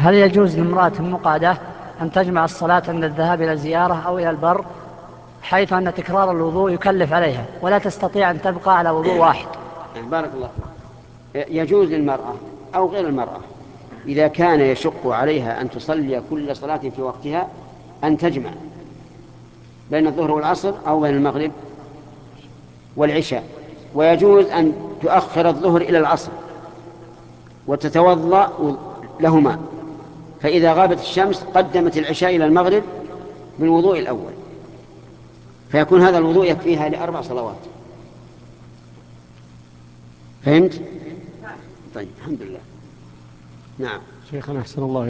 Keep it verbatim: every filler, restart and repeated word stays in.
هل يجوز لامرأة مقعدة أن تجمع الصلاة عند الذهاب إلى الزيارة أو إلى البر، حيث أن تكرار الوضوء يكلف عليها ولا تستطيع أن تبقى على وضوء واحد؟ بارك الله فيك. يجوز للمرأة أو غير المرأة إذا كان يشق عليها أن تصلي كل صلاة في وقتها أن تجمع بين الظهر والعصر أو بين المغرب والعشاء، ويجوز أن تؤخر الظهر إلى العصر وتتوضأ لهما، فإذا غابت الشمس قدمت العشاء إلى المغرب بالوضوء الأول، فيكون هذا الوضوء يكفيها لأربع صلوات. فهمت؟ طيب الحمد لله. نعم شيخنا أحسن الله